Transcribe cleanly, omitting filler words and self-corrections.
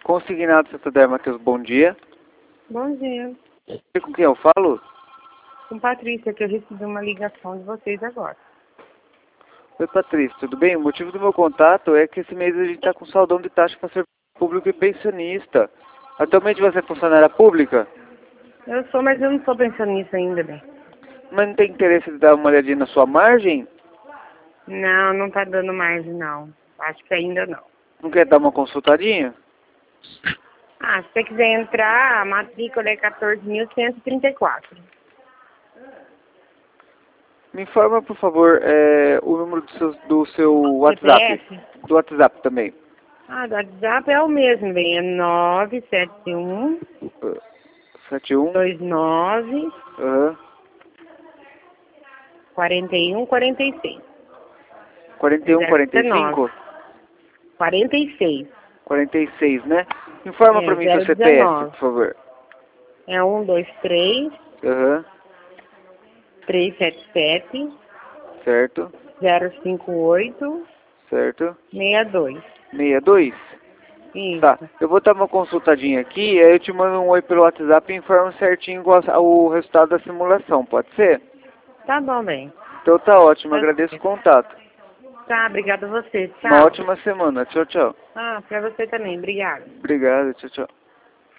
Consignado Santander, Matheus, bom dia. Bom dia. Com quem eu falo? Com Patrícia, que eu recebi uma ligação de vocês agora. Oi, Patrícia, tudo bem? O motivo do meu contato é que esse mês a gente está com saldão de taxa para ser público e pensionista. Atualmente você é funcionária pública? Eu sou, mas eu não sou pensionista ainda, bem. Mas não tem interesse de dar uma olhadinha na sua margem? Não, não tá dando mais, não. Acho que ainda não. Não quer dar uma consultadinha? Ah, se você quiser entrar, a matrícula é 14.134. Me informa, por favor, o número do seu WhatsApp. CPF? Do WhatsApp também. Ah, do WhatsApp é o mesmo, bem. É 971 71. 29 Aham. 41 46. 41, 45? 46. 46, né? Informa pra mim seu CPF, 019. por favor. É 123 Aham. 377 Certo. 058 Certo. 62. 62? Isso. Tá. Eu vou dar uma consultadinha aqui, aí eu te mando um oi pelo WhatsApp e informo certinho o resultado da simulação, pode ser? Tá bom, bem. Então tá ótimo, Tá, agradeço o contato. tá, obrigada a você. Uma Tchau. ótima semana. Tchau, tchau. Ah, pra você também. Obrigada. Obrigado, tchau, tchau.